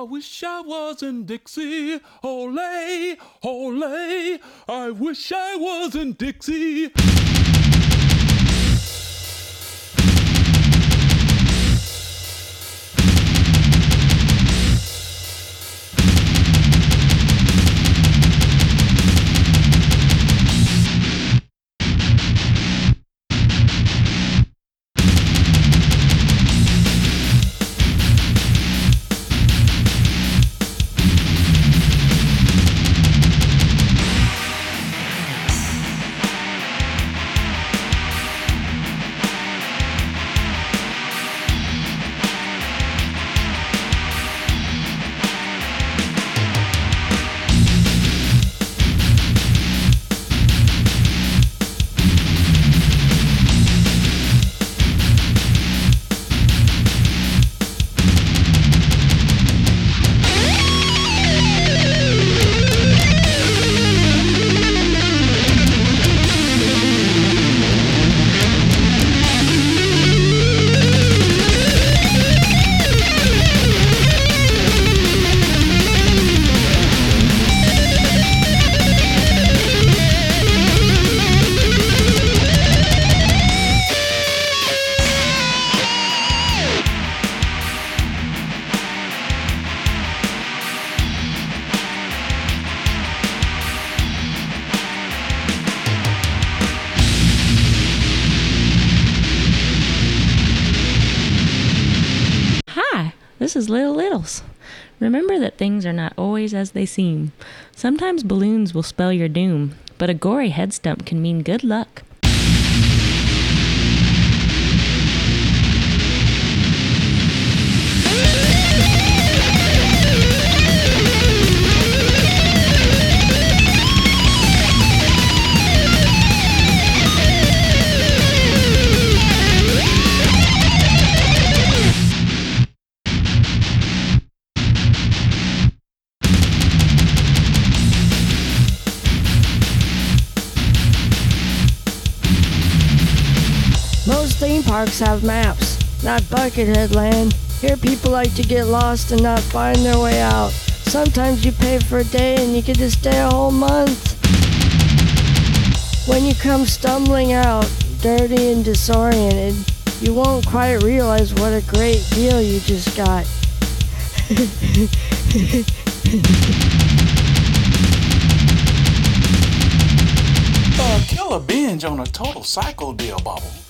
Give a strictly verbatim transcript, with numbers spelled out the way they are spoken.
wish I was in Dixie. Ole, ole, I wish I was in Dixie. This is Little Littles. Remember that things are not always as they seem. Sometimes balloons will spell your doom, but a gory head stump can mean good luck. Most theme parks have maps, not Buckethead Land. Here people like to get lost and not find their way out. Sometimes you pay for a day and you get to stay a whole month. When you come stumbling out, dirty and disoriented, you won't quite realize what a great deal you just got. Uh, kill a binge on a total cycle deal, Bobble.